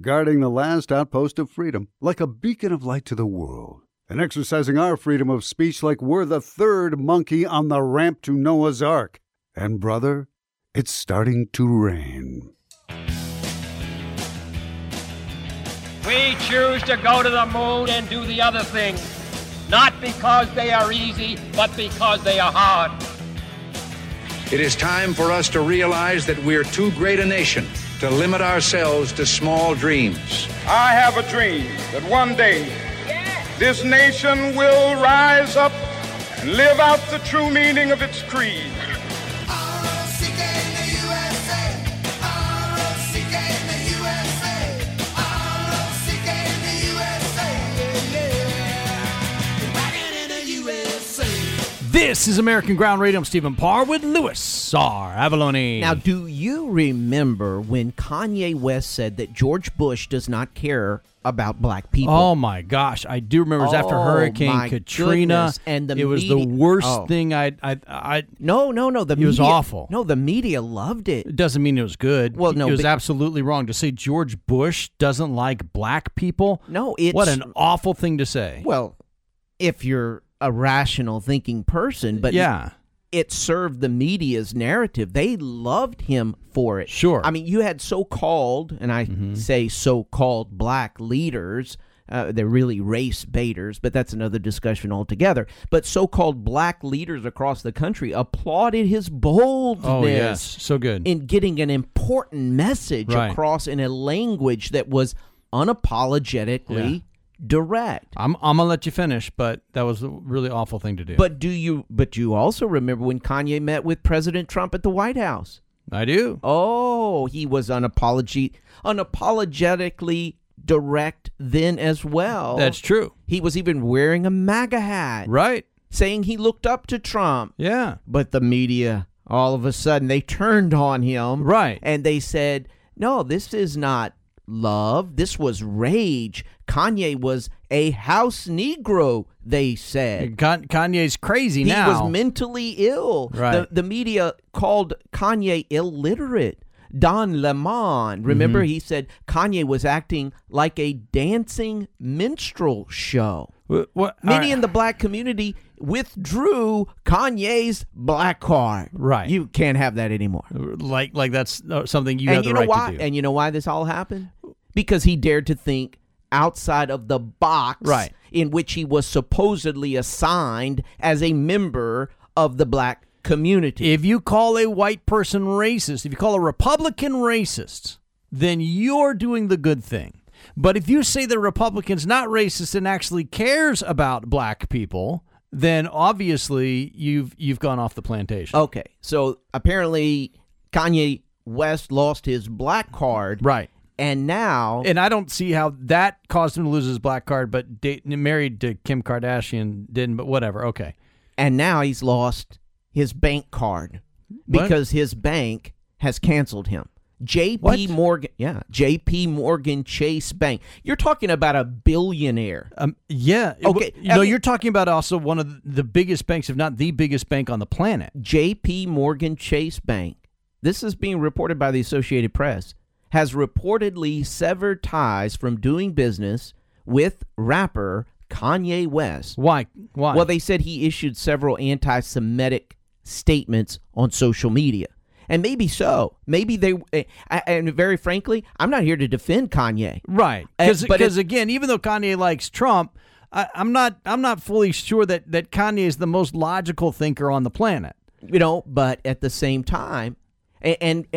guarding the last outpost of freedom, like a beacon of light to the world, and exercising our freedom of speech like we're the third monkey on the ramp to Noah's Ark. And brother, it's starting to rain. We choose to go to the moon and do the other things, not because they are easy, but because they are hard. It is time for us to realize that we're too great a nation to limit ourselves to small dreams. I have a dream that one day this nation will rise up and live out the true meaning of its creed. This is American Ground Radio. I'm Stephen Parr with Louis R. Avalone. Now, do you remember when Kanye West said that George Bush does not care about black people? Oh, my gosh. I do remember it was after Hurricane Katrina. And it was the worst thing No. It was awful. No, the media loved it. It doesn't mean it was good. Well, no. It was absolutely wrong. To say George Bush doesn't like black people? No, it's... What an awful thing to say. Well, if you're a rational thinking person, but yeah, it served the media's narrative. They loved him for it. Sure. I mean, you had so-called, and I say so-called black leaders. They're really race baiters, but that's another discussion altogether. But so-called black leaders across the country applauded his boldness. Oh, yes. So good. In getting an important message across in a language that was unapologetically direct. I'm gonna let you finish, but that was a really awful thing to do. But you also remember when Kanye met with President Trump at the White House? I do. Oh, he was unapologetically direct then as well. That's true. He was even wearing a MAGA hat. Right. Saying he looked up to Trump. Yeah. But the media, all of a sudden, they turned on him. Right. And they said, no, this is not love. This was rage. Kanye was a house Negro, they said. Kanye's crazy now. He was mentally ill. Right. The media called Kanye illiterate. Don Lemon, remember, he said Kanye was acting like a dancing minstrel show. Many in the black community withdrew Kanye's black card. Right. You can't have that anymore. Like that's something you have the right to do. And you know why this all happened? Because he dared to think outside of the box in which he was supposedly assigned as a member of the black community. If you call a white person racist, if you call a Republican racist, then you're doing the good thing. But if you say the Republican's not racist and actually cares about black people, then obviously you've gone off the plantation. Okay, so apparently Kanye West lost his black card. Right. And now... And I don't see how that caused him to lose his black card, but married to Kim Kardashian didn't, but whatever. Okay. And now he's lost his bank card because his bank has canceled him. JP Morgan Chase Bank. You're talking about a billionaire. Yeah. Okay. You're talking about also one of the biggest banks, if not the biggest bank on the planet. JP Morgan Chase Bank. This is being reported by the Associated Press. Has reportedly severed ties from doing business with rapper Kanye West. Why? Well, they said he issued several anti-Semitic statements on social media. And maybe so. Maybe they, and very frankly, I'm not here to defend Kanye. Right. Because again, even though Kanye likes Trump, I'm not fully sure that Kanye is the most logical thinker on the planet. But at the same time, and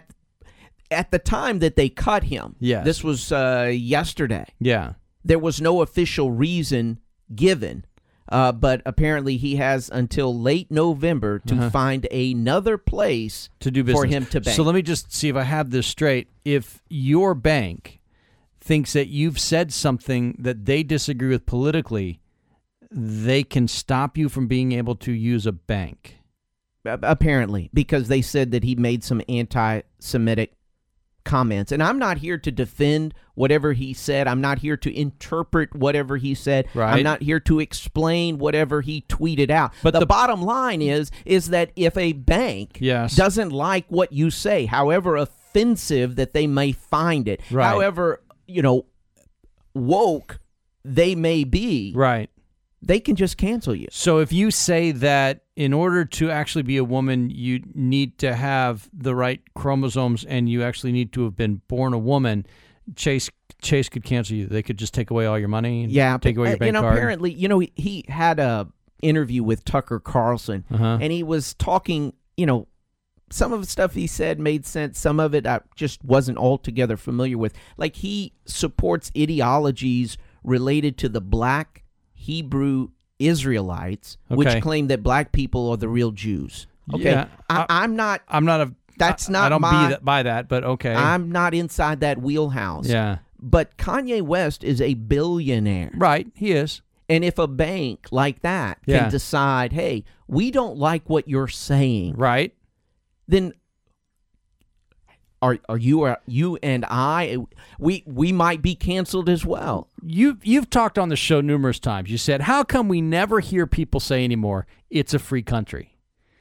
at the time that they cut him, this was yesterday. Yeah. There was no official reason given, but apparently he has until late November to find another place to do business for him to bank. So let me just see if I have this straight. If your bank thinks that you've said something that they disagree with politically, they can stop you from being able to use a bank. Apparently, because they said that he made some anti-Semitic comments. And I'm not here to defend whatever he said. I'm not here to interpret whatever he said. Right. I'm not here to explain whatever he tweeted out. But the bottom line is that if a bank doesn't like what you say, however offensive that they may find it, however woke they may be, right, they can just cancel you. So if you say that in order to actually be a woman, you need to have the right chromosomes and you actually need to have been born a woman, Chase could cancel you. They could just take away all your money and take away your bank card. Apparently, he had a interview with Tucker Carlson, and he was talking, some of the stuff he said made sense. Some of it I just wasn't altogether familiar with. Like, he supports ideologies related to the black Hebrew Israelites, which claim that black people are the real Jews. Okay, yeah, I'm not. That's not. I don't buy that, but okay. I'm not inside that wheelhouse. Yeah. But Kanye West is a billionaire. Right, he is. And if a bank like that can decide, hey, we don't like what you're saying, right, then are you and I, we might be canceled as well. You've talked on the show numerous times. You said, how come we never hear people say anymore, it's a free country?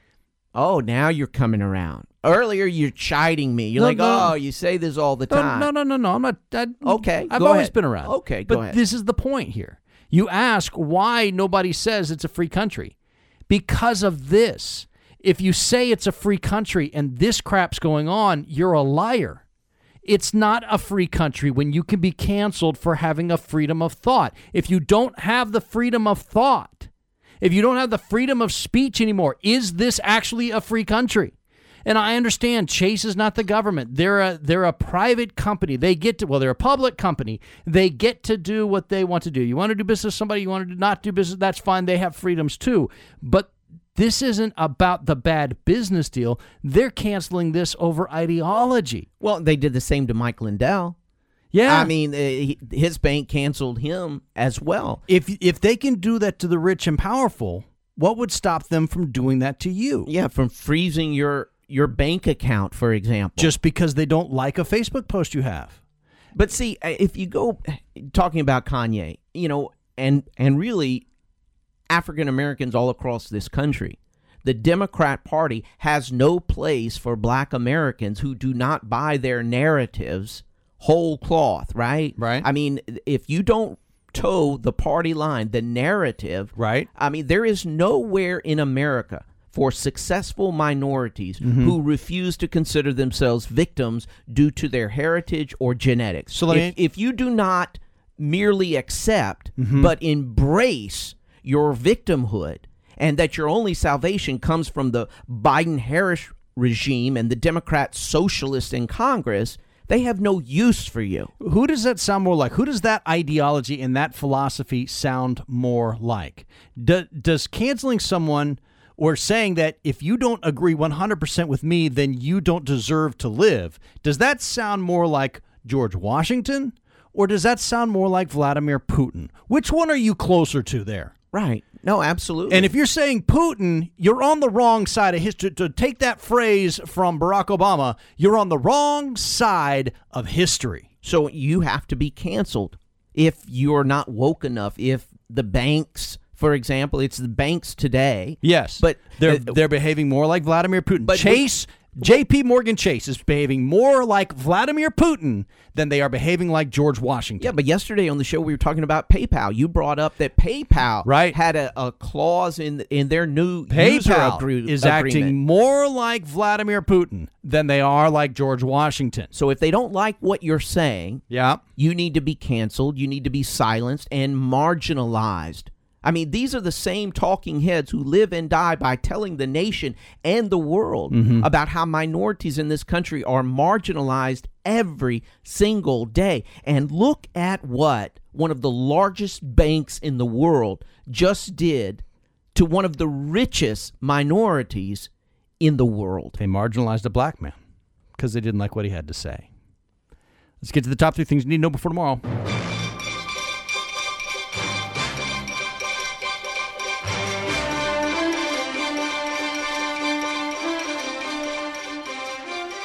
Oh, now you're coming around. Earlier, you're chiding me. You're oh, you say this all the time. No. I'm not. Okay, I've always been around. Okay, go ahead. But this is the point here. You ask why nobody says it's a free country. Because of this. If you say it's a free country and this crap's going on, you're a liar. It's not a free country when you can be canceled for having a freedom of thought. If you don't have the freedom of thought, if you don't have the freedom of speech anymore, is this actually a free country? And I understand Chase is not the government. They're a private company. They get to, they're a public company. They get to do what they want to do. You want to do business with somebody, you want to not do business, that's fine. They have freedoms too. But this isn't about the bad business deal. They're canceling this over ideology. Well, they did the same to Mike Lindell. Yeah. I mean, his bank canceled him as well. If they can do that to the rich and powerful, what would stop them from doing that to you? Yeah, from freezing your bank account, for example. Just because they don't like a Facebook post you have. But see, if you go talking about Kanye, and really African Americans all across this country, the Democrat Party has no place for black Americans who do not buy their narratives whole cloth, right? Right. I mean, if you don't toe the party line, the narrative, right? I mean, there is nowhere in America for successful minorities who refuse to consider themselves victims due to their heritage or genetics. So if you do not merely accept but embrace your victimhood and that your only salvation comes from the Biden-Harris regime and the Democrat socialists in Congress, they have no use for you. Who does that sound more like? Who does that ideology and that philosophy sound more like? Does canceling someone or saying that if you don't agree 100% with me, then you don't deserve to live, does that sound more like George Washington or does that sound more like Vladimir Putin? Which one are you closer to there? Right. No, absolutely. And if you're saying Putin, you're on the wrong side of history. To take that phrase from Barack Obama, you're on the wrong side of history. So you have to be canceled if you're not woke enough. If the banks, for example, it's the banks today. Yes, but they're behaving more like Vladimir Putin. But J.P. Morgan Chase is behaving more like Vladimir Putin than they are behaving like George Washington. Yeah, but yesterday on the show we were talking about PayPal. You brought up that PayPal had a clause in their new user agreement. Is acting more like Vladimir Putin than they are like George Washington. So if they don't like what you're saying, you need to be canceled, you need to be silenced and marginalized. I mean, these are the same talking heads who live and die by telling the nation and the world about how minorities in this country are marginalized every single day. And look at what one of the largest banks in the world just did to one of the richest minorities in the world. They marginalized a black man because they didn't like what he had to say. Let's get to the top 3 things you need to know before tomorrow.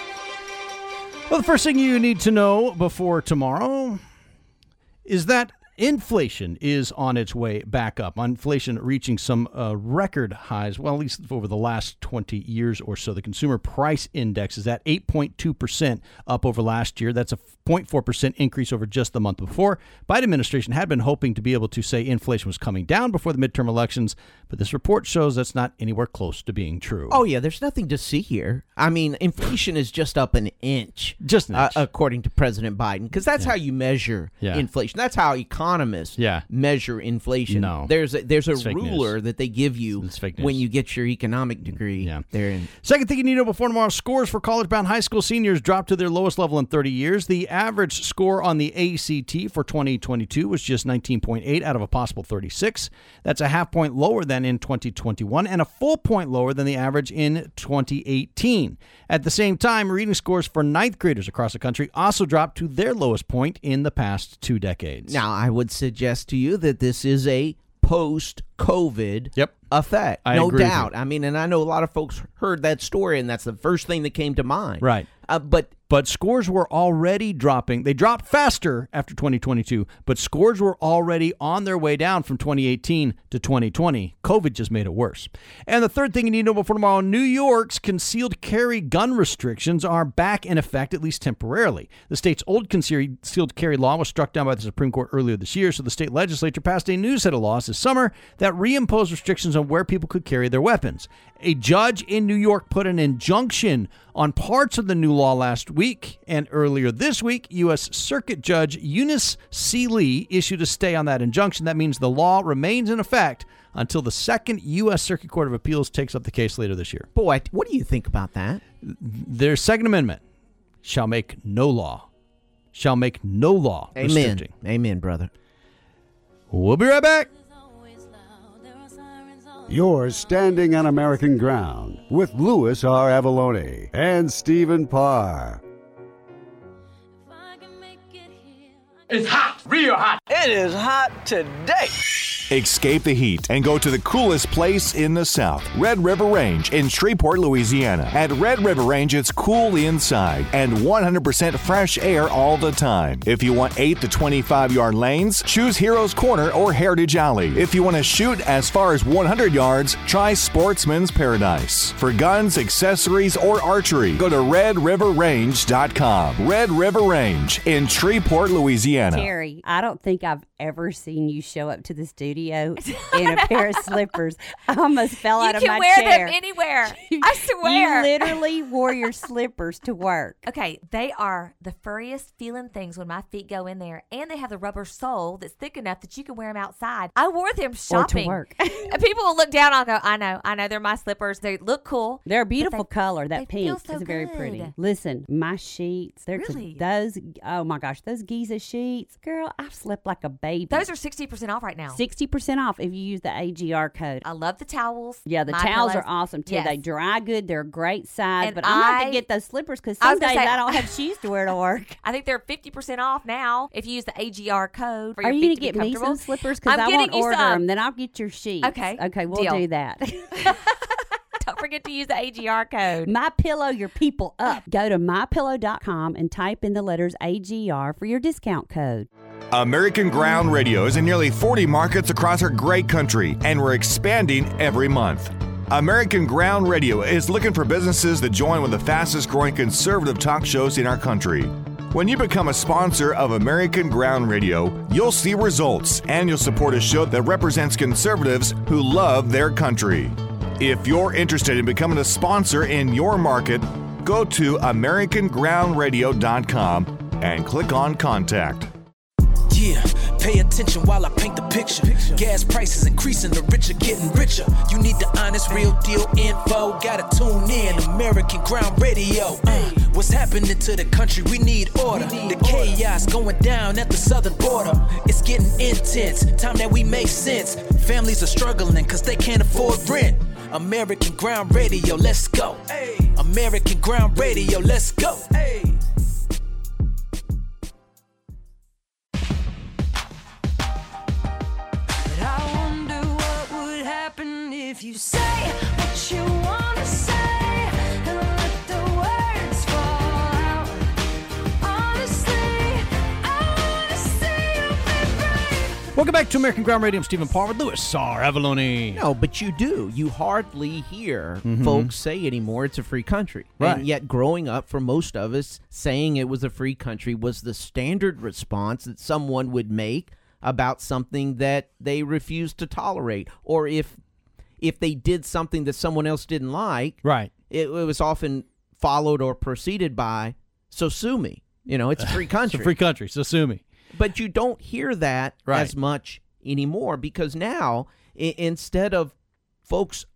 Well, the first thing you need to know before tomorrow is that Inflation is on its way back up. Inflation reaching some record highs, well, at least over the last 20 years or so. The Consumer Price Index is at 8.2% up over last year. That's a 0.4% increase over just the month before. Biden administration had been hoping to be able to say inflation was coming down before the midterm elections, but this report shows that's not anywhere close to being true. Oh, yeah, there's nothing to see here. I mean, inflation is just up an inch. Just an inch. According to President Biden, because that's how you measure inflation. That's how economists measure inflation. No. There's a It's ruler that they give you when you get your economic degree. Second thing you need to know before tomorrow, scores for college-bound high school seniors dropped to their lowest level in 30 years. The average score on the ACT for 2022 was just 19.8 out of a possible 36. That's a half point lower than in 2021 and a full point lower than the average in 2018. At the same time, reading scores for ninth graders across the country also dropped to their lowest point in the past 2 decades. Now, I would suggest to you that this is a post-COVID effect. I no agree doubt. with you. I mean, and I know a lot of folks heard that story, and that's the first thing that came to mind. Right. But scores were already dropping. They dropped faster after 2022, but scores were already on their way down from 2018 to 2020. COVID just made it worse. And the third thing you need to know before tomorrow, New York's concealed carry gun restrictions are back in effect, at least temporarily. The state's old concealed carry law was struck down by the Supreme Court earlier this year, so the state legislature passed a new set of laws this summer that reimposed restrictions on where people could carry their weapons. A judge in New York put an injunction on parts of the new law last week, and earlier this week, U.S. Circuit Judge Eunice C. Lee issued a stay on that injunction. That means the law remains in effect until the Second U.S. Circuit Court of Appeals takes up the case later this year. Boy, what do you think about that? Their Second Amendment shall make no law. Shall make no law restricting. Amen, brother. We'll be right back. You're standing on American ground with Louis R. Avalone and Stephen Parr. It's hot, real hot. It is hot today. Escape the heat and go to the coolest place in the South, Red River Range in Shreveport, Louisiana. At Red River Range, it's cool inside and 100% fresh air all the time. If you want 8 to 25-yard lanes, choose Heroes Corner or Heritage Alley. If you want to shoot as far as 100 yards, try Sportsman's Paradise. For guns, accessories, or archery, go to RedRiverRange.com. Red River Range in Shreveport, Louisiana. Terry, I don't think I've ever seen you show up to the studio in a pair of slippers. I almost fell out of my chair. You can wear them anywhere. I swear. You literally wore your slippers to work. Okay, they are the furriest feeling things when my feet go in there, and they have the rubber sole that's thick enough that you can wear them outside. I wore them shopping. Or to work. And people will look down and go, I know, they're my slippers. They look cool. They're a beautiful color. That pink so is very good. pretty. Listen, my sheets, they're Really? those, oh my gosh, those Giza sheets, girl, I've slept like a baby. Those are 60% off right now. 60% off if you use the AGR code. I love the towels. Yeah, the My towels pillows. are awesome too. Yes. They dry good. They're a great size. And but I'm going to have to get those slippers because I some was gonna days say- I don't have shoes to wear to work. I think they're 50% off now if you use the AGR code for Are your you feet going to to be get me comfortable. some slippers? Because I getting won't you order some. them. Then I'll get your sheets. Okay. Okay, we'll Deal. do that. Don't forget to use the AGR code. My Pillow, your people up. Go to mypillow.com and type in the letters AGR for your discount code. American Ground Radio is in nearly 40 markets across our great country, and we're expanding every month. American Ground Radio is looking for businesses to join one of the fastest growing conservative talk shows in our country. When you become a sponsor of American Ground Radio, you'll see results, and you'll support a show that represents conservatives who love their country. If you're interested in becoming a sponsor in your market, go to AmericanGroundRadio.com and click on Contact. Yeah, pay attention while I paint the picture. Gas prices increasing, the rich are getting richer. You need the honest, real deal info. Gotta tune in, American Ground Radio. What's happening to the country? We need order. The chaos going down at the southern border. It's getting intense, time that we make sense. Families are struggling cause they can't afford rent. American Ground Radio, let's go. American Ground Radio, let's go. If you say what you want to say and let the words fall out, honestly, I want to see you be brave Welcome back to American Ground Radio. I'm Stephen Palmer, Louis Sarr Avalone. No, but you do. You hardly hear folks say anymore it's a free country. Right. And yet growing up, for most of us, saying it was a free country was the standard response that someone would make about something that they refused to tolerate. Or if they did something that someone else didn't like, right, it was often followed or preceded by, so sue me. It's a free country. It's a free country, so sue me. But you don't hear that Right. as much anymore because now, instead of folks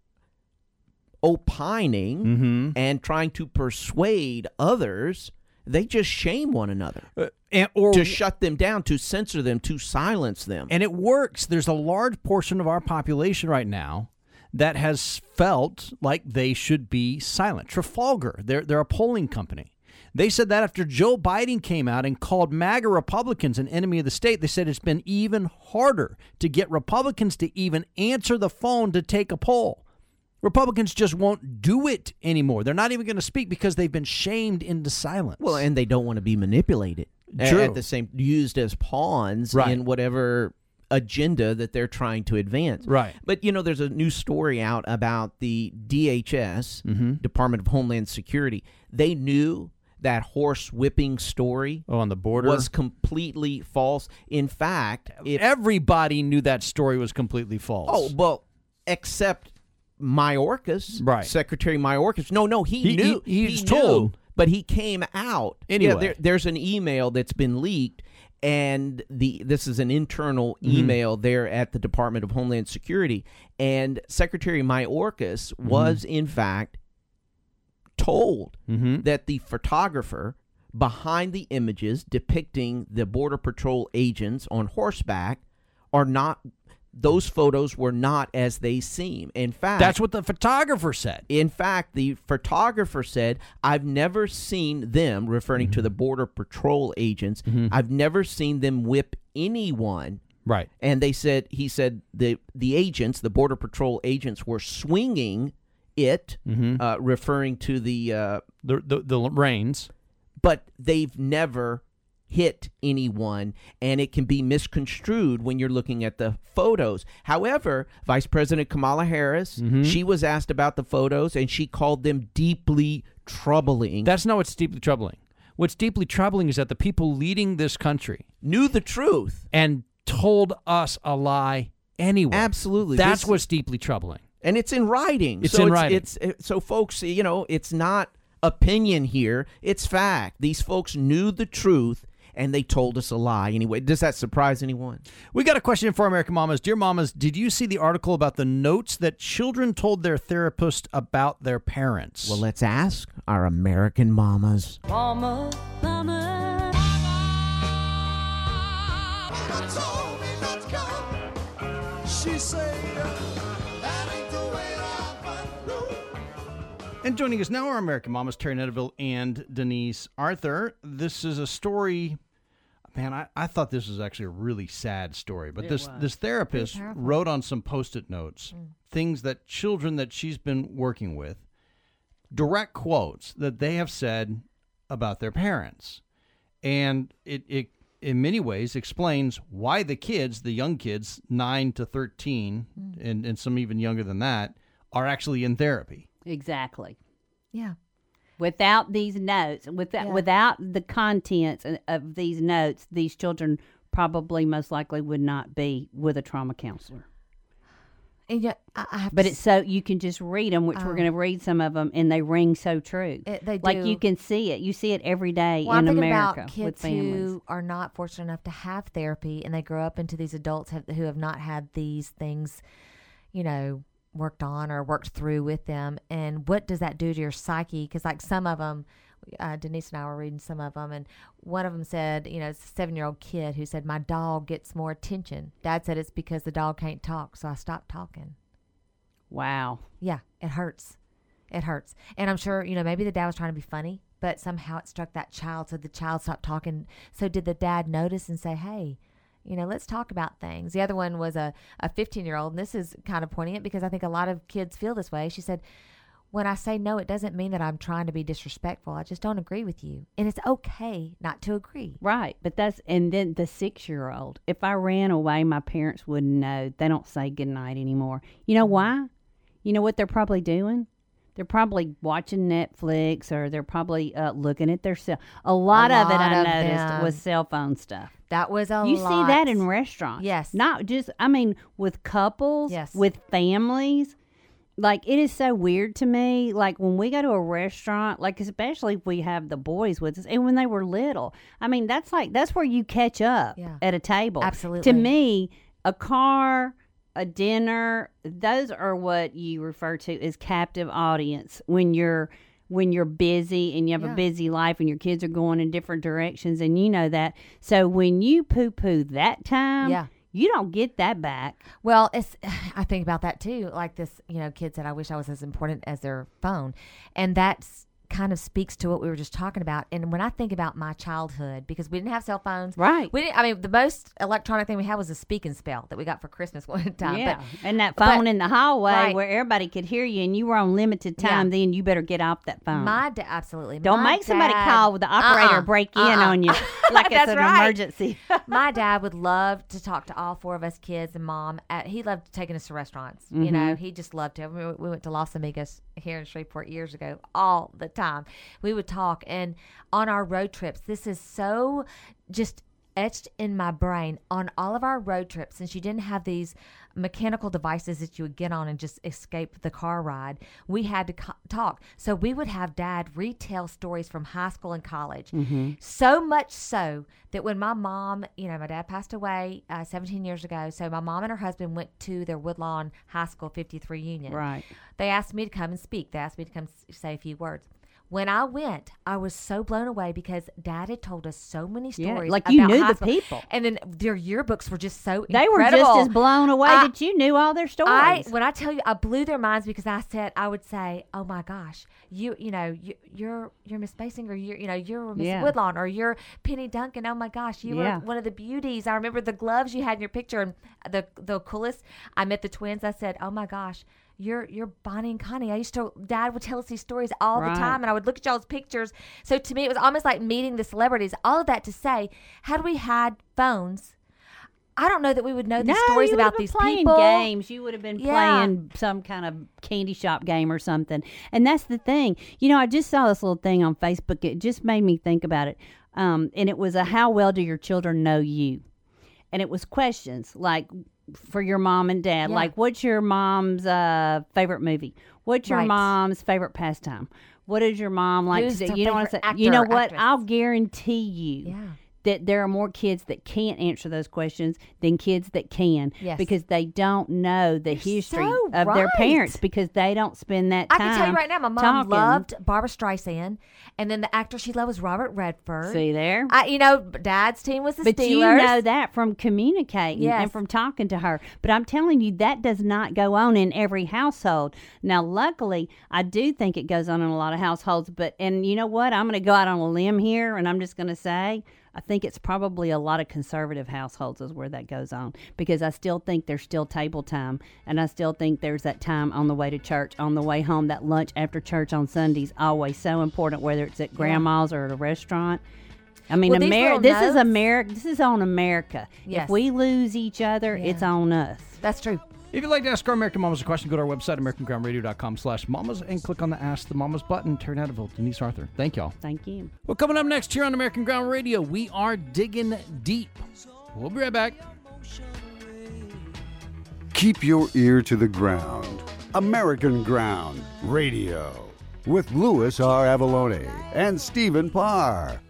opining and trying to persuade others, they just shame one another or to shut them down, to censor them, to silence them. And it works. There's a large portion of our population right now that has felt like they should be silent. Trafalgar, they're a polling company. They said that after Joe Biden came out and called MAGA Republicans an enemy of the state, they said it's been even harder to get Republicans to even answer the phone to take a poll. Republicans just won't do it anymore. They're not even going to speak because they've been shamed into silence. Well, and they don't want to be manipulated. True. At the same, used as pawns Right. in whatever agenda that they're trying to advance. Right. But, there's a new story out about the DHS, Department of Homeland Security. They knew that horse whipping story on the border was completely false. In fact, everybody knew that story was completely false. Oh, well, except Mayorkas, right? Secretary Mayorkas. No, he knew. He was told, but he came out anyway. Yeah, there's an email that's been leaked, and this is an internal email there at the Department of Homeland Security, and Secretary Mayorkas was in fact told that the photographer behind the images depicting the Border Patrol agents on horseback are not. Those photos were not as they seem. In fact, that's what the photographer said. In fact, the photographer said, I've never seen them, referring to the Border Patrol agents, I've never seen them whip anyone. Right. And he said the agents, the Border Patrol agents, were swinging it, referring to the reins. But they've never hit anyone, and it can be misconstrued when you're looking at the photos. However, Vice President Kamala Harris, she was asked about the photos, and she called them deeply troubling. That's not what's deeply troubling. What's deeply troubling is that the people leading this country knew the truth and told us a lie anyway. Absolutely. That's what's deeply troubling. And it's in writing. It's in writing. So, folks, it's not opinion here. It's fact. These folks knew the truth, and they told us a lie anyway. Does that surprise anyone? We got a question for American Mamas. Dear Mamas, did you see the article about the notes that children told their therapist about their parents? Well, let's ask our American Mamas. Mama, mama. Told me not to come. She said, that ain't the way And joining us now are American Mamas, Terry Netterville and Denise Arthur. This is a story, man, I thought this was actually a really sad story, but this therapist wrote on some Post-it notes things that children that she's been working with, direct quotes that they have said about their parents. And it in many ways explains why the kids, the young kids, 9 to 13, and some even younger than that, are actually in therapy. Exactly. Yeah. Without these notes, without the contents of these notes, these children probably most likely would not be with a trauma counselor. And yet, but it's so you can just read them, which we're going to read some of them, and they ring so true. They do. Like you can see it. You see it every day well, in I'm America about kids with families who are not fortunate enough to have therapy, and they grow up into these adults who have not had these things, worked on or worked through with them. And what does that do to your psyche? Because like some of them, Denise and I were reading some of them, and one of them said, it's a 7-year-old kid who said, my dog gets more attention. Dad said it's because the dog can't talk, so I stopped talking. Wow. Yeah, it hurts. It hurts. And I'm sure, maybe the dad was trying to be funny, but somehow it struck that child, so the child stopped talking. So did the dad notice and say, hey, let's talk about things? The other one was a 15-year-old, and this is kind of poignant because I think a lot of kids feel this way. She said, when I say no, it doesn't mean that I'm trying to be disrespectful. I just don't agree with you. And it's okay not to agree. Right. But and then the 6-year-old, if I ran away, my parents wouldn't know. They don't say goodnight anymore. You know why? You know what they're probably doing? They're probably watching Netflix, or they're probably looking at their cell. A lot of it I noticed was cell phone stuff. That was a lot. You see that in restaurants. Yes. Not just, I mean, with couples, Yes. with families. Like, it is so weird to me. Like, when we go to a restaurant, like, especially if we have the boys with us, and when they were little, I mean, that's where you catch up at a table. Absolutely. To me, a car, a dinner, those are what you refer to as captive audience when you're busy and you have a busy life and your kids are going in different directions, and you know that. So when you poo-poo that time, you don't get that back. Well, I think about that too. Like this, kid said, I wish I was as important as their phone. And that's kind of speaks to what we were just talking about. And when I think about my childhood, because we didn't have cell phones. Right. The most electronic thing we had was a speak and spell that we got for Christmas one time. Yeah. And that phone in the hallway where everybody could hear you and you were on limited time, then you better get off that phone. Absolutely. Don't make somebody call with the operator break in on you like it's an emergency. My dad would love to talk to all 4 of us kids and mom. He loved taking us to restaurants. Mm-hmm. He just loved to. We went to Los Amigos here in Shreveport years ago all the time. We would talk, and on our road trips, this is so just etched in my brain. On all of our road trips, since you didn't have these mechanical devices that you would get on and just escape the car ride, we had to talk. So we would have Dad retell stories from high school and college. Mm-hmm. So much so that when my mom, my dad passed away 17 years ago, so my mom and her husband went to their Woodlawn High School 50th reunion. Right. They asked me to come and speak. They asked me to come say a few words. When I went, I was so blown away because Dad had told us so many stories. Like you about knew high the school. people. And then their yearbooks were just so They incredible. were just as blown away that you knew all their stories. When I tell you, I blew their minds because I would say, "Oh my gosh, you're Miss Basinger, you're Miss Woodlawn, or you're Penny Duncan. Oh my gosh, you were one of the beauties. I remember the gloves you had in your picture, and the coolest. I met the twins. I said, oh my gosh." You're Bonnie and Connie. Dad would tell us these stories all the time, and I would look at y'all's pictures. So to me, it was almost like meeting the celebrities. All of that to say, had we had phones, I don't know that we would know these stories about these people. Games. You would have been playing some kind of candy shop game or something. And that's the thing. I just saw this little thing on Facebook. It just made me think about it. And it was how well do your children know you? And it was questions like, for your mom and dad, like, what's your mom's favorite movie? What's your mom's favorite pastime? What is your mom like to do? You know what I'm saying? You know what? I'll guarantee you that there are more kids that can't answer those questions than kids that can, because they don't know the history of their parents, because they don't spend that time. I can tell you right now, my mom loved Barbara Streisand, and then the actor she loved was Robert Redford. See there? Dad's team was the Steelers. But you know that from communicating and from talking to her. But I'm telling you, that does not go on in every household. Now, luckily, I do think it goes on in a lot of households. And you know what? I'm going to go out on a limb here, and I'm just going to say, I think it's probably a lot of conservative households is where that goes on, because I still think there's still table time, and I still think there's that time on the way to church, on the way home, that lunch after church on Sundays, always so important, whether it's at grandma's or at a restaurant. I mean, this is America. This is on America. Yes. If we lose each other, it's on us. That's true. If you'd like to ask our American Mamas a question, go to our website, AmericanGroundRadio.com/mamas, and click on the Ask the Mamas button. Turn out to vote Denise Arthur. Thank y'all. Thank you. Well, coming up next here on American Ground Radio, we are digging deep. We'll be right back. Keep your ear to the ground. American Ground Radio with Louis R. Avalone and Stephen Parr.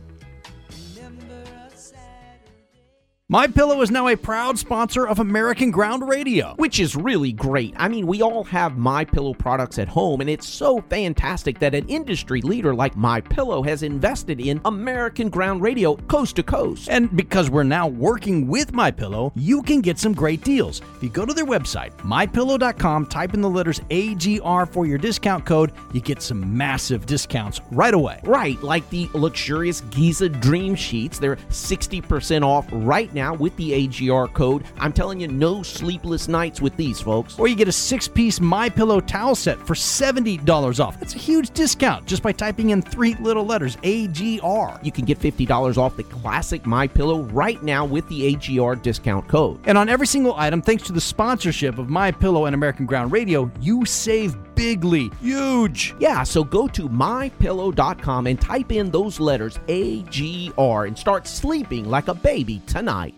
MyPillow is now a proud sponsor of American Ground Radio, which is really great. I mean, we all have MyPillow products at home, and it's so fantastic that an industry leader like MyPillow has invested in American Ground Radio coast to coast. And because we're now working with MyPillow, you can get some great deals. If you go to their website, mypillow.com, type in the letters AGR for your discount code, you get some massive discounts right away. Right, like the luxurious Giza Dream Sheets. They're 60% off right now with the AGR code. I'm telling you, no sleepless nights with these, folks. Or you get a 6-piece MyPillow towel set for $70 off. That's a huge discount just by typing in 3 little letters, AGR. You can get $50 off the classic MyPillow right now with the AGR discount code. And on every single item, thanks to the sponsorship of MyPillow and American Ground Radio, you save bigly. Huge. Yeah, so go to mypillow.com and type in those letters AGR and start sleeping like a baby tonight.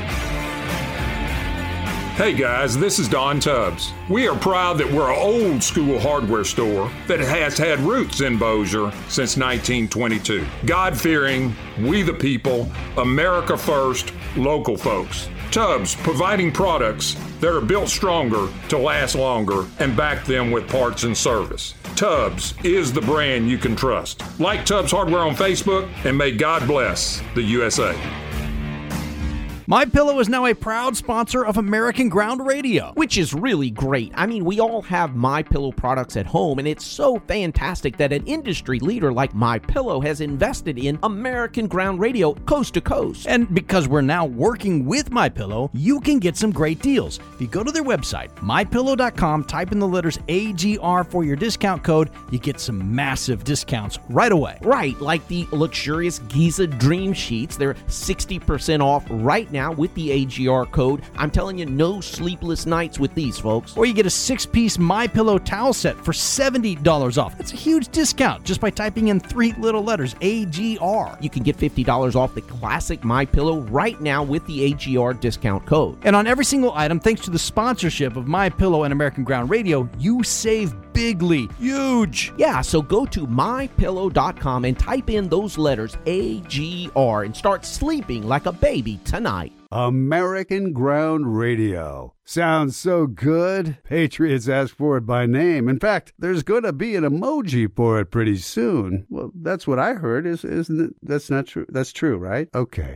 Hey guys, this is Don Tubbs. We are proud that we're an old school hardware store that has had roots in Bossier since 1922. God-fearing, we the people, America first, local folks. Tubbs, providing products that are built stronger to last longer and back them with parts and service. Tubbs is the brand you can trust. Like Tubbs Hardware on Facebook, and may God bless the USA. MyPillow is now a proud sponsor of American Ground Radio, which is really great. I mean, we all have MyPillow products at home, and it's so fantastic that an industry leader like MyPillow has invested in American Ground Radio coast to coast. And because we're now working with MyPillow, you can get some great deals. If you go to their website, mypillow.com, type in the letters AGR for your discount code, you get some massive discounts right away. Right, like the luxurious Giza Dream Sheets. They're 60% off right now with the AGR code. I'm telling you, no sleepless nights with these, folks. Or you get a 6-piece MyPillow towel set for $70 off. That's a huge discount just by typing in 3 little letters, AGR. You can get $50 off the classic MyPillow right now with the AGR discount code. And on every single item, thanks to the sponsorship of MyPillow and American Ground Radio, you save bigly. Huge. Yeah, so go to mypillow.com and type in those letters AGR and start sleeping like a baby tonight. American Ground Radio. Sounds so good. Patriots ask for it by name. In fact, there's going to be an emoji for it pretty soon. Well, that's what I heard, isn't it? That's not true. That's true, right? Okay.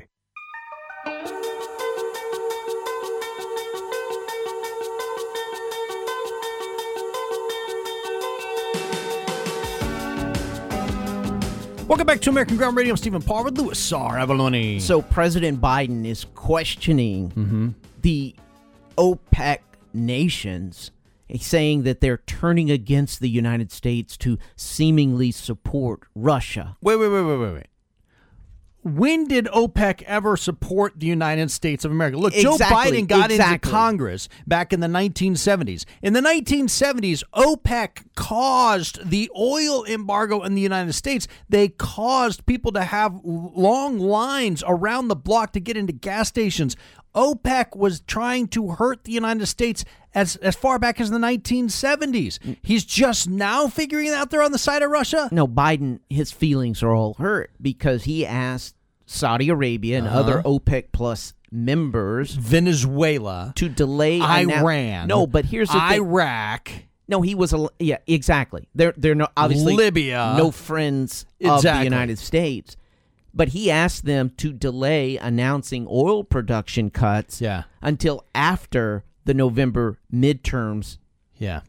Welcome back to American Ground Radio. I'm Stephen Parr with Louis Sarr Avalone. So President Biden is questioning the OPEC nations. He's saying that they're turning against the United States to seemingly support Russia. Wait. When did OPEC ever support the United States of America? Look, Joe Biden got into Congress back in the 1970s. In the 1970s, OPEC caused the oil embargo in the United States. They caused people to have long lines around the block to get into gas stations. OPEC was trying to hurt the United States as far back as the 1970s. He's just now figuring it out there on the side of Russia? No, Biden, his feelings are all hurt because he asked Saudi Arabia and other OPEC Plus members, Venezuela, to delay Iran. No, but here's the thing. Iraq. No, he was exactly. They're no, obviously Libya. No friends of the United States. But he asked them to delay announcing oil production cuts until after the November midterms. Yeah.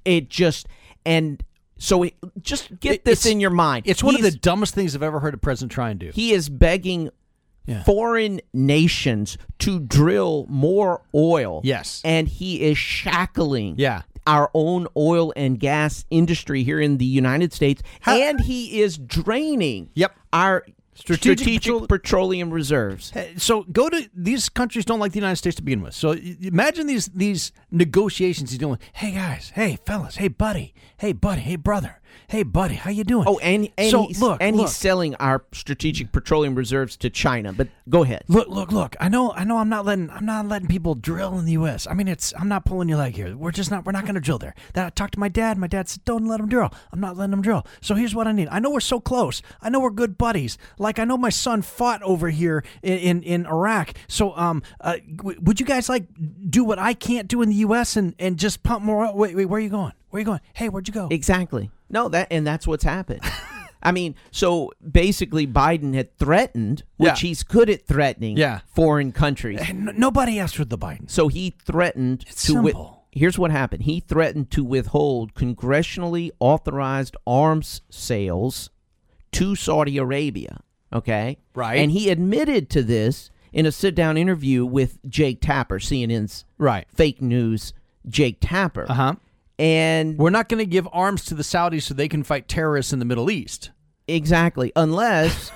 So just get this in your mind. It's one of the dumbest things I've ever heard a president try and do. He is begging foreign nations to drill more oil. Yes. And he is shackling our own oil and gas industry here in the United States. And he is draining our strategic petroleum reserves. So go to these countries don't like the United States to begin with. So imagine these negotiations he's doing. Hey guys, hey fellas, hey buddy, hey brother, hey buddy, how you doing? Oh, and he's selling our strategic petroleum reserves to China. But go ahead. Look. I know. I'm not letting people drill in the U.S. I mean, I'm not pulling your leg here. We're not going to drill there. Then I talked to my dad. My dad said, "Don't let them drill." I'm not letting them drill. So here's what I need. I know we're so close. I know we're good buddies. Like I know my son fought over here in Iraq. So would you guys do what I can't do in the U.S. and just pump more oil? Wait, where are you going? Where are you going? Hey, where'd you go? Exactly. No, that's what's happened. I mean, so basically Biden had threatened, which he's good at threatening foreign countries. Nobody asked for the Biden. So he threatened here's what happened. He threatened to withhold congressionally authorized arms sales to Saudi Arabia. Okay? Right. And he admitted to this in a sit-down interview with Jake Tapper, CNN's fake news Jake Tapper. And we're not going to give arms to the Saudis so they can fight terrorists in the Middle East. Exactly. Unless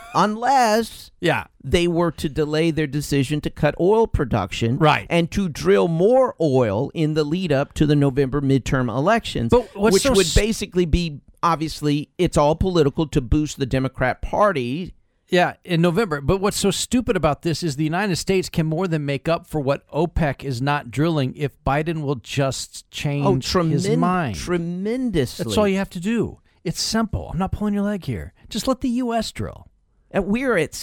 they were to delay their decision to cut oil production and to drill more oil in the lead up to the November midterm elections, which would basically be, obviously, it's all political to boost the Democrat Party. Yeah, in November. But what's so stupid about this is the United States can more than make up for what OPEC is not drilling if Biden will just change his mind. Tremendously. That's all you have to do. It's simple. I'm not pulling your leg here. Just let the U.S. drill. And we're at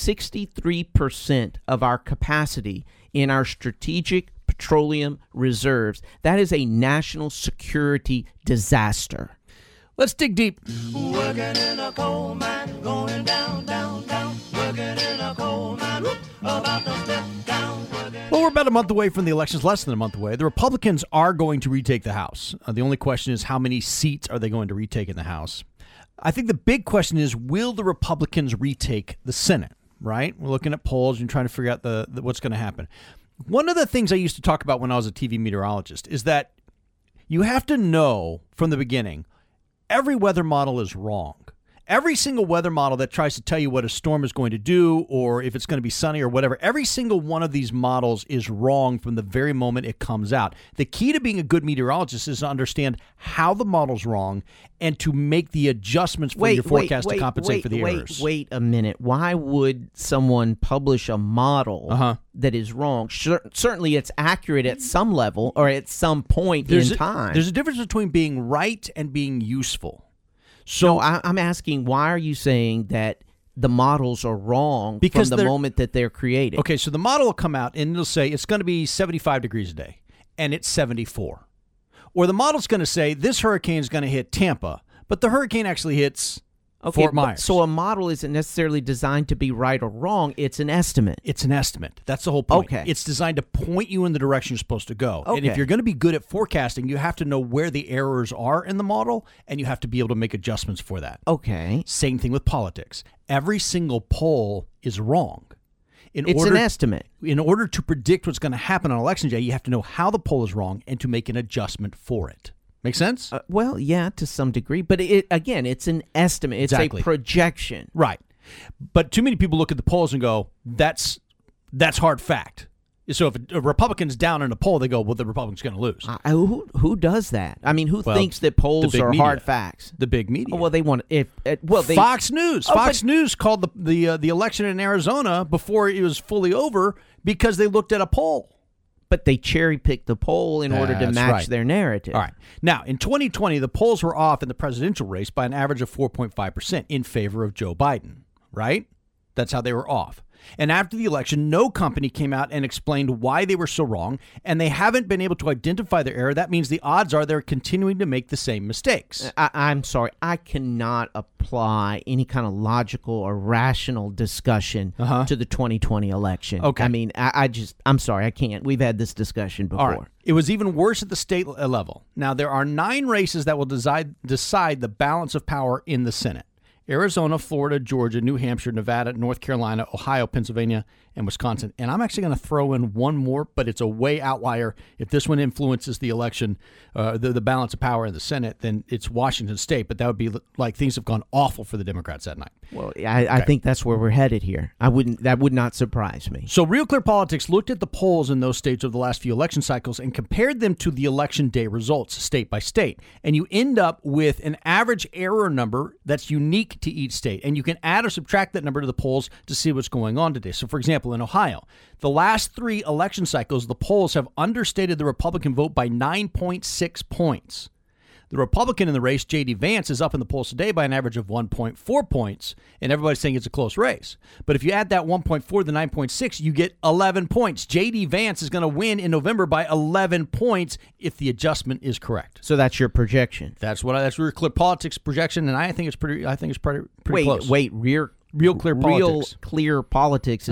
63% of our capacity in our strategic petroleum reserves. That is a national security disaster. Let's dig deep. Working in a coal mine, going down, down, down. Working in a coal mine, about to step down. Well, we're about a month away from the elections, less than a month away. The Republicans are going to retake the House. The only question is how many seats are they going to retake in the House? I think the big question is, will the Republicans retake the Senate, right? We're looking at polls and trying to figure out what's going to happen. One of the things I used to talk about when I was a TV meteorologist is that you have to know from the beginning, every weather model is wrong. Every single weather model that tries to tell you what a storm is going to do or if it's going to be sunny or whatever, every single one of these models is wrong from the very moment it comes out. The key to being a good meteorologist is to understand how the model's wrong and to make the adjustments for your forecast to compensate for the errors. Wait a minute. Why would someone publish a model that is wrong? Certainly it's accurate at some level or at some point in time. There's a difference between being right and being useful. So I'm asking, why are you saying that the models are wrong from the moment that they're created? Okay, so the model will come out and it'll say it's going to be 75 degrees a day, and it's 74. Or the model's going to say this hurricane is going to hit Tampa, but the hurricane actually hits Fort Myers. So a model isn't necessarily designed to be right or wrong. It's an estimate. It's an estimate. That's the whole point. Okay. It's designed to point you in the direction you're supposed to go. Okay. And if you're going to be good at forecasting, you have to know where the errors are in the model, and you have to be able to make adjustments for that. Okay. Same thing with politics. Every single poll is wrong. It's an estimate. In order to predict what's going to happen on Election Day, you have to know how the poll is wrong and to make an adjustment for it. Make sense? Well, yeah, to some degree. But again, it's an estimate. It's a projection. Right. But too many people look at the polls and go, that's hard fact. So if a Republican's down in a poll, they go, well, the Republican's going to lose. Who does that? I mean, who thinks that polls are hard facts? The big media. Oh, well, they want Fox News. Fox News called the election in Arizona before it was fully over because they looked at a poll. But they cherry-picked the poll in order to match their narrative. All right. Now, in 2020, the polls were off in the presidential race by an average of 4.5% in favor of Joe Biden, right? That's how they were off. And after the election, no company came out and explained why they were so wrong, and they haven't been able to identify their error. That means the odds are they're continuing to make the same mistakes. I'm sorry. I cannot apply any kind of logical or rational discussion to the 2020 election. Okay. I mean, I'm sorry. I can't. We've had this discussion before. All right. It was even worse at the state level. Now, there are 9 races that will decide the balance of power in the Senate. Arizona, Florida, Georgia, New Hampshire, Nevada, North Carolina, Ohio, Pennsylvania, and Wisconsin. And I'm actually going to throw in one more, but it's a way outlier. If this one influences the election, the balance of power in the Senate, then it's Washington State. But that would be like things have gone awful for the Democrats that night. Well, I think that's where we're headed here. That would not surprise me. So Real Clear Politics looked at the polls in those states over the last few election cycles and compared them to the election day results state by state. And you end up with an average error number that's unique to each state. And you can add or subtract that number to the polls to see what's going on today. So, for example, in Ohio, the last 3 election cycles, the polls have understated the Republican vote by 9.6 points. The Republican in the race, J.D. Vance, is up in the polls today by an average of 1.4 points, and everybody's saying it's a close race. But if you add that 1.4 to the 9.6, you get 11 points. J.D. Vance is going to win in November by 11 points if the adjustment is correct. So that's your projection. That's Real Clear Politics projection, and I think it's pretty close. Wait, Real Clear Politics. Real Clear Politics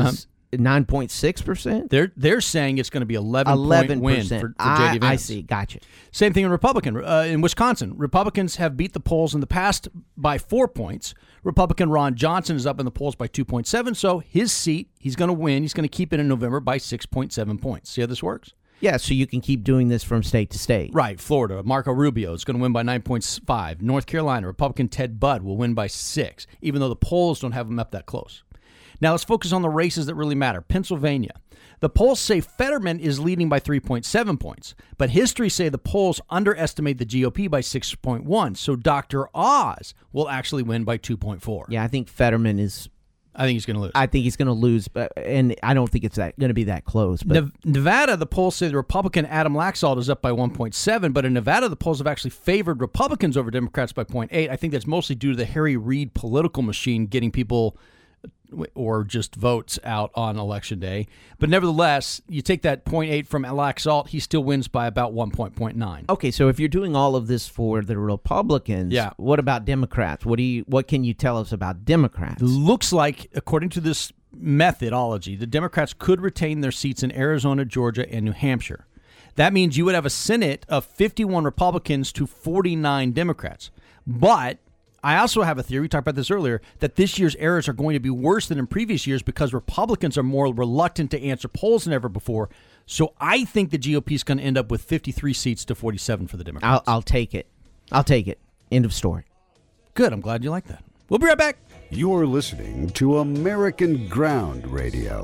9.6%? They're saying it's going to be 11% win for J.D. Vance. I see. Gotcha. Same thing in in Wisconsin. Republicans have beat the polls in the past by 4 points. Republican Ron Johnson is up in the polls by 2.7, so his seat, he's going to win. He's going to keep it in November by 6.7 points. See how this works? Yeah, so you can keep doing this from state to state. Right. Florida, Marco Rubio is going to win by 9.5. North Carolina, Republican Ted Budd will win by 6, even though the polls don't have him up that close. Now let's focus on the races that really matter. Pennsylvania. The polls say Fetterman is leading by 3.7 points, but history say the polls underestimate the GOP by 6.1, so Dr. Oz will actually win by 2.4. Yeah, I think Fetterman is... I think he's going to lose. I think he's going to lose, and I don't think it's going to be that close. But Nevada, the polls say the Republican Adam Laxalt is up by 1.7, but in Nevada, the polls have actually favored Republicans over Democrats by 0.8. I think that's mostly due to the Harry Reid political machine getting people or just votes out on Election Day. But nevertheless, you take that 0.8 from Laxalt, he still wins by about 1.9. Okay, so if you're doing all of this for the Republicans, what about Democrats? What can you tell us about Democrats? Looks like, according to this methodology, the Democrats could retain their seats in Arizona, Georgia, and New Hampshire. That means you would have a Senate of 51 Republicans to 49 Democrats. But I also have a theory, we talked about this earlier, that this year's errors are going to be worse than in previous years because Republicans are more reluctant to answer polls than ever before. So I think the GOP is going to end up with 53 seats to 47 for the Democrats. I'll take it. I'll take it. End of story. Good. I'm glad you like that. We'll be right back. You're listening to American Ground Radio.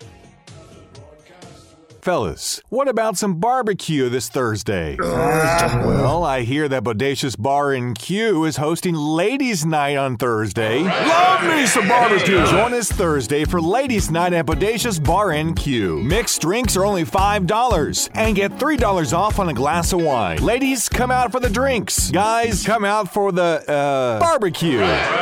Fellas, what about some barbecue this Thursday? Well, I hear that Bodacious Bar and Q is hosting Ladies' Night on Thursday. Love me some barbecue! Join us Thursday for Ladies' Night at Bodacious Bar and Q. Mixed drinks are only $5 and get $3 off on a glass of wine. Ladies, come out for the drinks. Guys, come out for the, barbecue.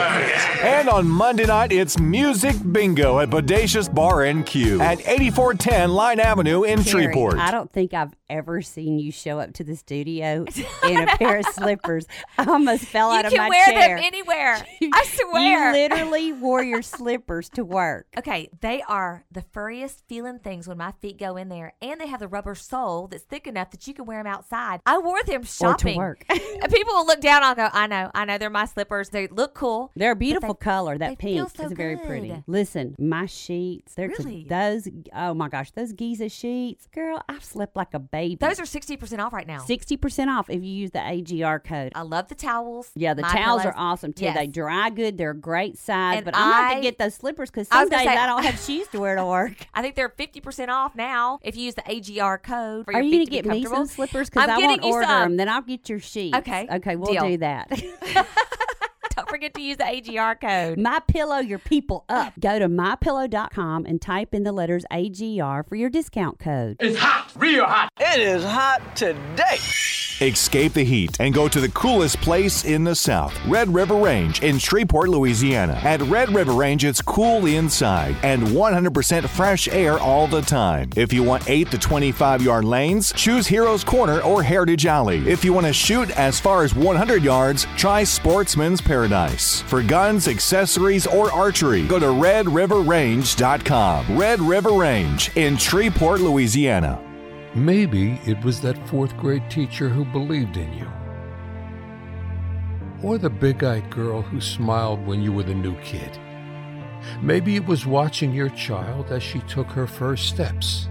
And on Monday night, it's Music Bingo at Bodacious Bar and Q at 8410 Line Avenue in Terry, Shreveport. I don't think I've ever seen you show up to the studio in a pair of slippers. I almost fell out of my chair. You can wear them anywhere. I swear. You literally wore your slippers to work. Okay, they are the furriest feeling things when my feet go in there, and they have the rubber sole that's thick enough that you can wear them outside. I wore them shopping. Or to work. And people will look down and go, I know, they're my slippers. They look cool. They're a beautiful color. That pink feel so is very good. pretty. Listen, my sheets, Really? Oh my gosh, those Giza sheets. Girl, I've slept like a baby. Those are 60% off right now. 60% off if you use the AGR code. I love the towels. Yeah, the My towels pillows. are awesome too. Yes. They dry good. They're a great size. And but I'm going to have to get those slippers because I some was gonna days say- I don't have shoes to wear to work. I think they're 50% off now if you use the AGR code for your Are you feet going to to be get me comfortable. some slippers? Because I'm I won't getting you order some. them. Then I'll get your sheets. Okay. Okay, we'll Deal. do that. Don't forget to use the AGR code. My Pillow your people up. Go to mypillow.com and type in the letters AGR for your discount code. It's hot, real hot. It is hot today. Escape the heat and go to the coolest place in the South, Red River Range in Shreveport, Louisiana. At Red River Range, it's cool inside and 100% fresh air all the time. If you want 8 to 25-yard lanes, choose Heroes Corner or Heritage Alley. If you want to shoot as far as 100 yards, try Sportsman's Paradise. For guns, accessories, or archery, go to RedRiverRange.com. Red River Range in Shreveport, Louisiana. Maybe it was that fourth grade teacher who believed in you. Or the big-eyed girl who smiled when you were the new kid. Maybe it was watching your child as she took her first steps.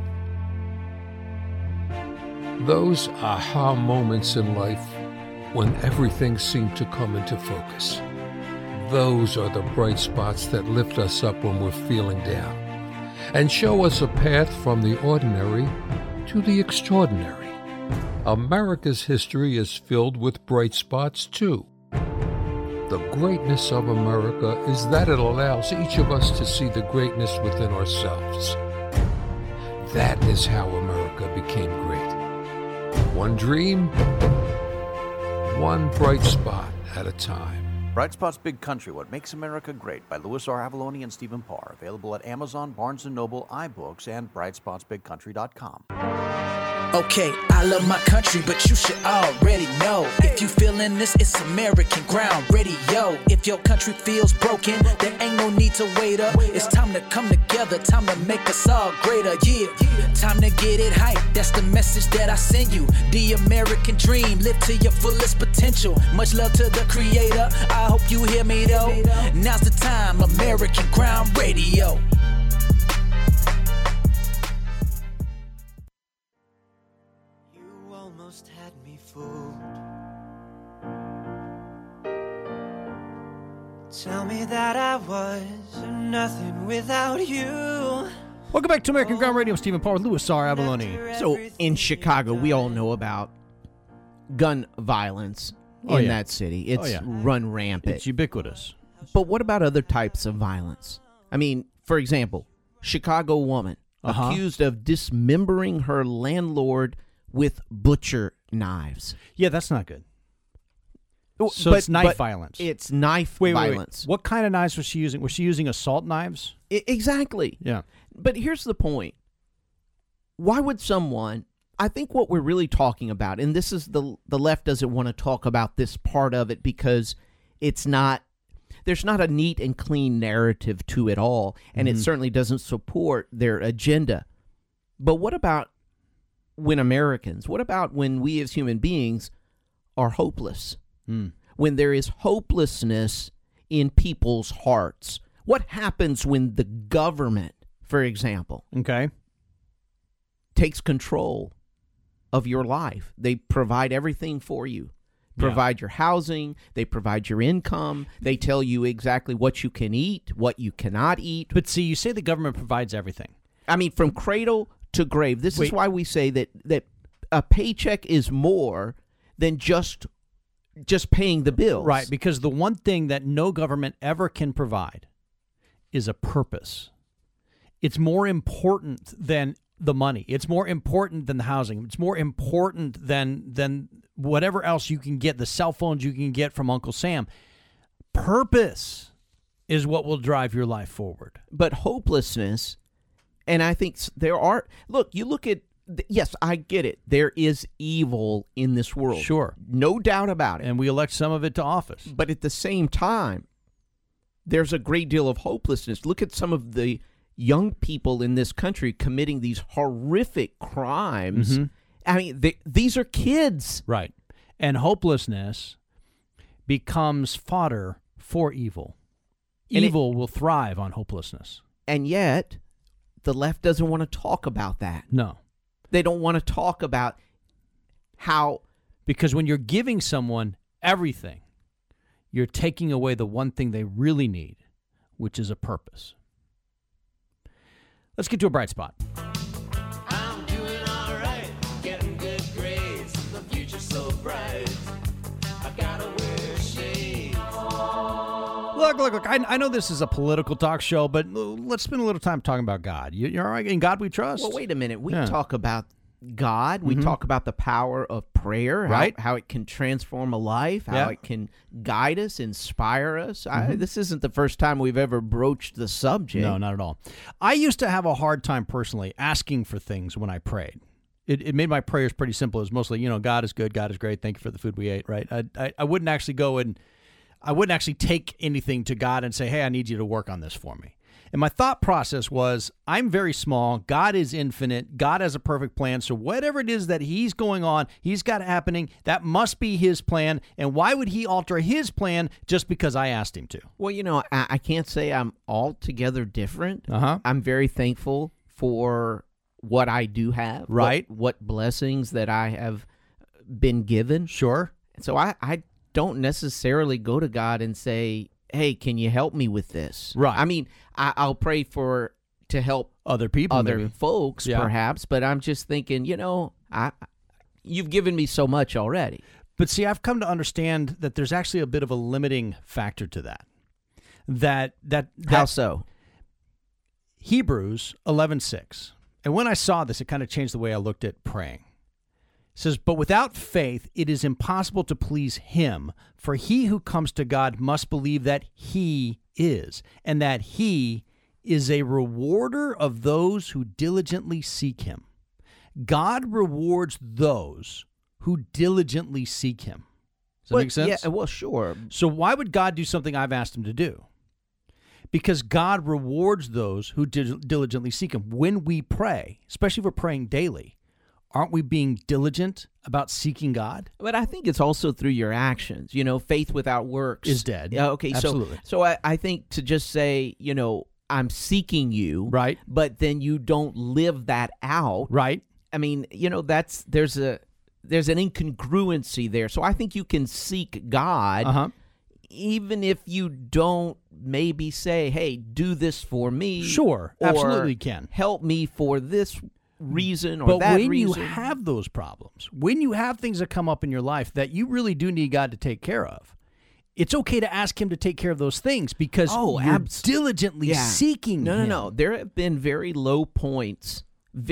Those aha moments in life when everything seemed to come into focus. Those are the bright spots that lift us up when we're feeling down and show us a path from the ordinary to the extraordinary. America's history is filled with bright spots, too. The greatness of America is that it allows each of us to see the greatness within ourselves. That is how America became great. One dream, one bright spot at a time. Bright Spots Big Country, What Makes America Great by Louis R. Avalone and Stephen Parr. Available at Amazon, Barnes & Noble, iBooks, and BrightspotsBigCountry.com. Okay, I love my country, but you should already know. If you feeling this, it's American Ground Radio. If your country feels broken, there ain't no need to wait up. It's time to come together, time to make us all greater. Yeah, time to get it hype. That's the message that I send you. The American dream, live to your fullest potential. Much love to the creator. I hope you hear me though. Now's the time, American Ground Radio. Almost had me fooled. Tell me that I was nothing without you. Welcome back to American Ground Radio. I'm Stephen Paul with Louis R. Abalone. So in Chicago, we all know about gun violence in that city. It's run rampant. It's ubiquitous. But what about other types of violence? I mean, for example, Chicago woman accused of dismembering her landlord with butcher knives. Yeah, that's not good. So it's knife violence. It's knife violence. Wait. What kind of knives was she using? Was she using assault knives? Exactly. Yeah. But here's the point. Why would someone, I think what we're really talking about, and this is the left doesn't want to talk about this part of it because it's not, there's not a neat and clean narrative to it all, and it certainly doesn't support their agenda. But what about when Americans, what about when we as human beings are hopeless? When there is hopelessness in people's hearts? What happens when the government, for example, takes control of your life? They provide everything for you. Provide your housing, they provide your income, they tell you exactly what you can eat, what you cannot eat. But see, you say the government provides everything. I mean, from cradle to grave. This is why we say that a paycheck is more than just paying the bills. Right, because the one thing that no government ever can provide is a purpose. It's more important than the money. It's more important than the housing. It's more important than whatever else you can get, the cell phones you can get from Uncle Sam. Purpose is what will drive your life forward. But hopelessness, and I think there are, you look at, yes, I get it. There is evil in this world. Sure. No doubt about it. And we elect some of it to office. But at the same time, there's a great deal of hopelessness. Look at some of the young people in this country committing these horrific crimes. I mean, these are kids. Right. And hopelessness becomes fodder for evil. And evil will thrive on hopelessness. And yet, the left doesn't want to talk about that. No. They don't want to talk about how... Because when you're giving someone everything, you're taking away the one thing they really need, which is a purpose. Let's get to a bright spot. I'm doing all right, getting good grades. The future's so bright. I gotta wear shades. Look. I know this is a political talk show, but let's spend a little time talking about God. You're all right? In God we trust? Well, wait a minute. We talk about God. We talk about the power of prayer, right? How it can transform a life, how it can guide us, inspire us. This isn't the first time we've ever broached the subject. No, not at all. I used to have a hard time personally asking for things when I prayed. It made my prayers pretty simple. It was mostly, God is good, God is great, thank you for the food we ate, right? I wouldn't actually go and I wouldn't actually take anything to God and say, hey, I need you to work on this for me. And my thought process was, I'm very small. God is infinite. God has a perfect plan. So whatever it is that he's going on, he's got happening, that must be his plan. And why would he alter his plan just because I asked him to? Well, I can't say I'm altogether different. I'm very thankful for what I do have. Right. What blessings that I have been given. Sure. So I don't necessarily go to God and say, hey, can you help me with this? Right. I mean, I'll pray to help other people, other folks, perhaps, but I'm just thinking, you've given me so much already. But see, I've come to understand that there's actually a bit of a limiting factor to that. That How so? Hebrews 11:6. And when I saw this, it kind of changed the way I looked at praying. It says, but without faith, it is impossible to please him, for he who comes to God must believe that he is, and that he is a rewarder of those who diligently seek him. God rewards those who diligently seek him. Does that make sense? Yeah, well, sure. So why would God do something I've asked him to do? Because God rewards those who diligently seek him. When we pray, especially if we're praying daily, aren't we being diligent about seeking God? But I think it's also through your actions. Faith without works is dead. Yeah, okay, absolutely. So I think to just say, I'm seeking you, right? But then you don't live that out, right? I mean, there's an incongruency there. So I think you can seek God, even if you don't maybe say, "Hey, do this for me." Sure, or absolutely can help me for this reason or but that when reason. you have those problems, when you have things that come up in your life that you really do need God to take care of, it's okay to ask him to take care of those things because you're diligently seeking him. No. There have been very low points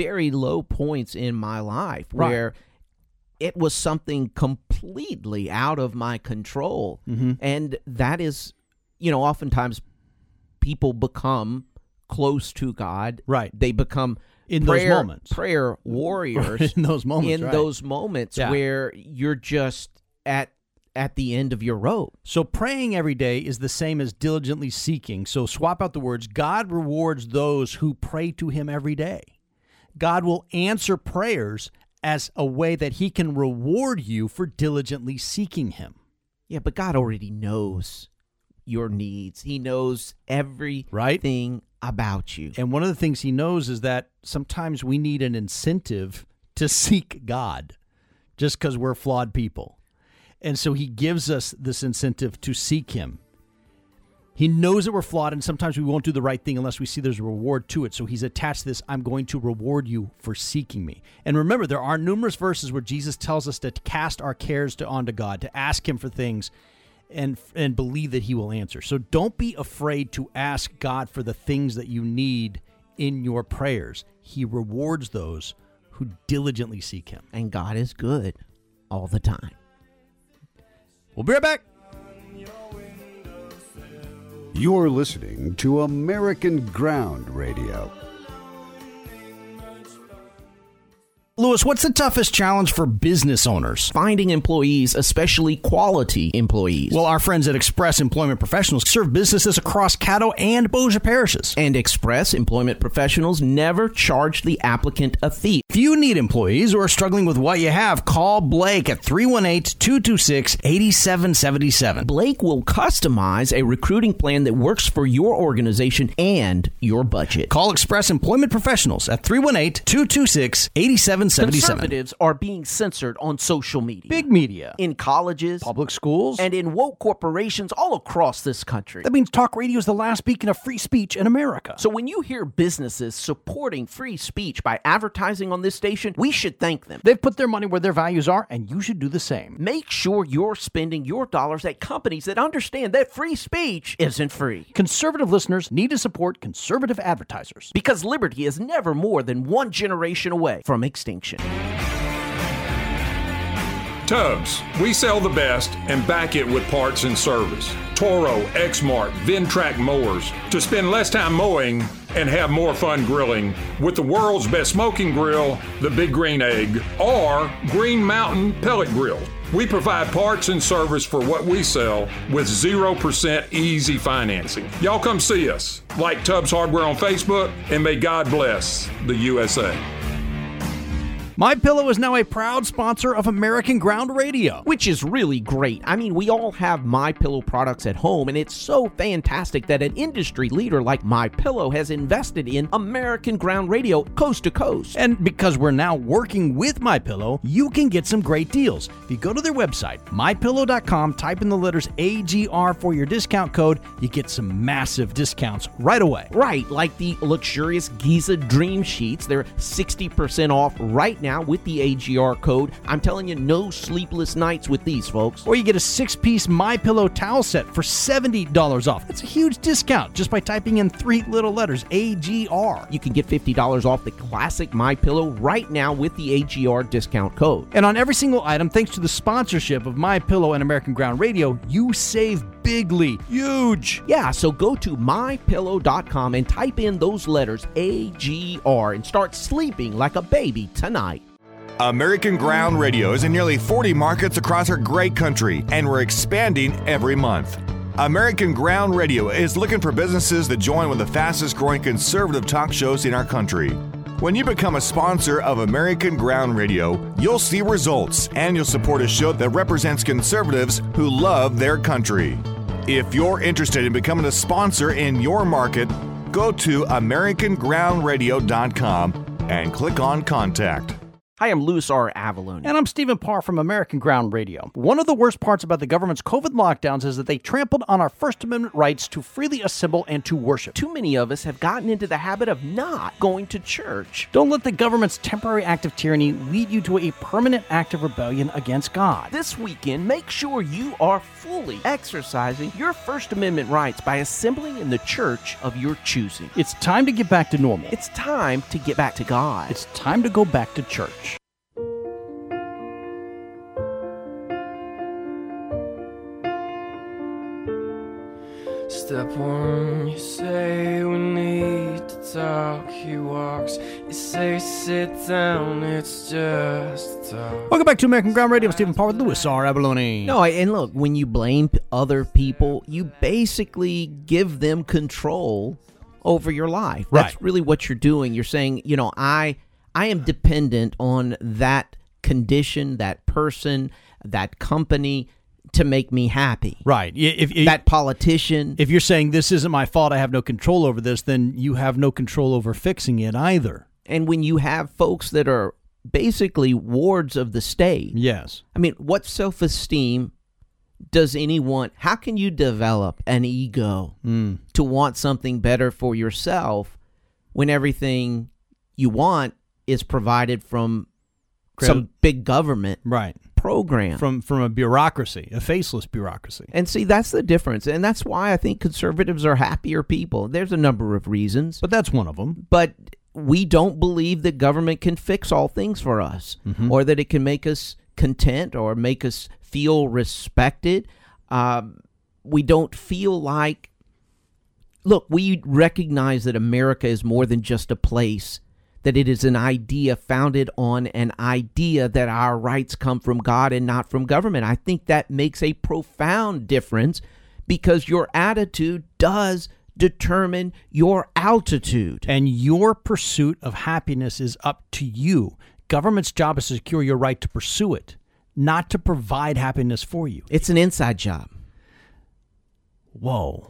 in my life where it was something completely out of my control. And that is, oftentimes people become close to God. Right. They become in those moments prayer warriors. in those moments. Those moments where you're just at the end of your rope. So praying every day is the same as diligently seeking. So swap out the words. God rewards those who pray to him every day. God will answer prayers as a way that he can reward you for diligently seeking him. Yeah, but God already knows your needs. He knows everything about you. And one of the things he knows is that sometimes we need an incentive to seek God just because we're flawed people. And so he gives us this incentive to seek him. He knows that we're flawed, and sometimes we won't do the right thing unless we see there's a reward to it. So he's attached this, I'm going to reward you for seeking me. And remember, there are numerous verses where Jesus tells us to cast our cares onto God, to ask him for things and believe that he will answer. So don't be afraid to ask God for the things that you need in your prayers. He rewards those who diligently seek him. And God is good all the time. We'll be right back. You're listening to American Ground Radio. Lewis, what's the toughest challenge for business owners? Finding employees, especially quality employees. Well, our friends at Express Employment Professionals serve businesses across Caddo and Bossier parishes. And Express Employment Professionals never charge the applicant a fee. If you need employees or are struggling with what you have, call Blake at 318-226-8777. Blake will customize a recruiting plan that works for your organization and your budget. Call Express Employment Professionals at 318-226-8777. Conservatives are being censored on social media. Big media. In colleges. Public schools. And in woke corporations all across this country. That means talk radio is the last beacon of free speech in America. So when you hear businesses supporting free speech by advertising on this station, we should thank them. They've put their money where their values are, and you should do the same. Make sure you're spending your dollars at companies that understand that free speech isn't free. Conservative listeners need to support conservative advertisers. Because liberty is never more than one generation away from extinction. Tubbs, we sell the best and back it with parts and service. Toro, Exmark, Ventrac mowers to spend less time mowing and have more fun grilling with the world's best smoking grill, the Big Green Egg, or Green Mountain Pellet Grill. We provide parts and service for what we sell with 0% easy financing. Y'all come see us. Like Tubbs Hardware on Facebook, and may God bless the USA. MyPillow is now a proud sponsor of American Ground Radio, which is really great. I mean, we all have MyPillow products at home, and it's so fantastic that an industry leader like MyPillow has invested in American Ground Radio coast to coast. And because we're now working with MyPillow, you can get some great deals. If you go to their website, mypillow.com, type in the letters AGR for your discount code, you get some massive discounts right away. Right, like the luxurious Giza Dream Sheets. They're 60% off right now with the AGR code. I'm telling you, no sleepless nights with these, folks. Or you get a 6-piece MyPillow towel set for $70 off. That's a huge discount just by typing in 3 little letters, AGR. You can get $50 off the classic MyPillow right now with the AGR discount code. And on every single item, thanks to the sponsorship of MyPillow and American Ground Radio, you save bigly. Huge. Yeah, so go to mypillow.com and type in those letters AGR and start sleeping like a baby tonight. American Ground Radio is in nearly 40 markets across our great country, and we're expanding every month. American Ground Radio is looking for businesses that join with the fastest growing conservative talk shows in our country. When you become a sponsor of American Ground Radio, you'll see results and you'll support a show that represents conservatives who love their country. If you're interested in becoming a sponsor in your market, go to AmericanGroundRadio.com and click on Contact. Hi, I'm Louis R. Avalone. And I'm Stephen Parr from American Ground Radio. One of the worst parts about the government's COVID lockdowns is that they trampled on our First Amendment rights to freely assemble and to worship. Too many of us have gotten into the habit of not going to church. Don't let the government's temporary act of tyranny lead you to a permanent act of rebellion against God. This weekend, make sure you are fully exercising your First Amendment rights by assembling in the church of your choosing. It's time to get back to normal. It's time to get back to God. It's time to go back to church. Step one, you say we need to talk. He walks, you say sit down, it's just talk. Welcome back to American Ground Radio. Stephen Parr with Louis R. Avalone. No, and look, when you blame other people, you basically give them control over your life. That's really what you're doing. You're saying, you know, I am dependent on that condition, that person, that company to make me happy. Right. If that politician. If you're saying this isn't my fault, I have no control over this, then you have no control over fixing it either. And when you have folks that are basically wards of the state. Yes. I mean, what self-esteem does anyone, how can you develop an ego to want something better for yourself when everything you want is provided from some big government program? From a bureaucracy, a faceless bureaucracy. And see, that's the difference. And that's why I think conservatives are happier people. There's a number of reasons. But that's one of them. But we don't believe that government can fix all things for us, or that it can make us content or make us feel respected. We don't feel like, look, we recognize that America is more than just a place, that it is an idea founded on an idea that our rights come from God and not from government. I think that makes a profound difference because your attitude does determine your altitude. And your pursuit of happiness is up to you. Government's job is to secure your right to pursue it, not to provide happiness for you. It's an inside job. Whoa.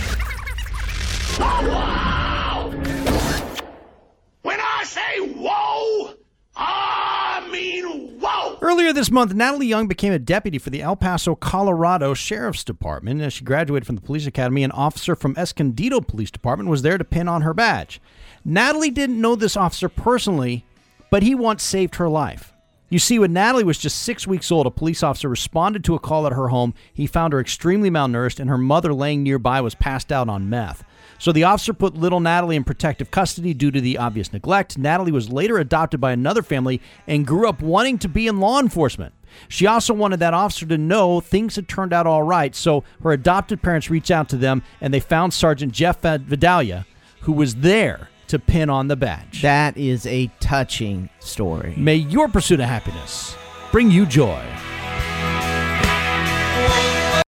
When I say whoa, I mean whoa. Earlier this month, Natalie Young became a deputy for the El Paso, Colorado Sheriff's Department. As she graduated from the police academy, an officer from Escondido Police Department was there to pin on her badge. Natalie didn't know this officer personally, but he once saved her life. You see, when Natalie was just 6 weeks old, a police officer responded to a call at her home. He found her extremely malnourished, and her mother laying nearby was passed out on meth. So the officer put little Natalie in protective custody due to the obvious neglect. Natalie was later adopted by another family and grew up wanting to be in law enforcement. She also wanted that officer to know things had turned out all right, so her adopted parents reached out to them, and they found Sergeant Jeff Vidalia, who was there to pin on the badge. That is a touching story. May your pursuit of happiness bring you joy.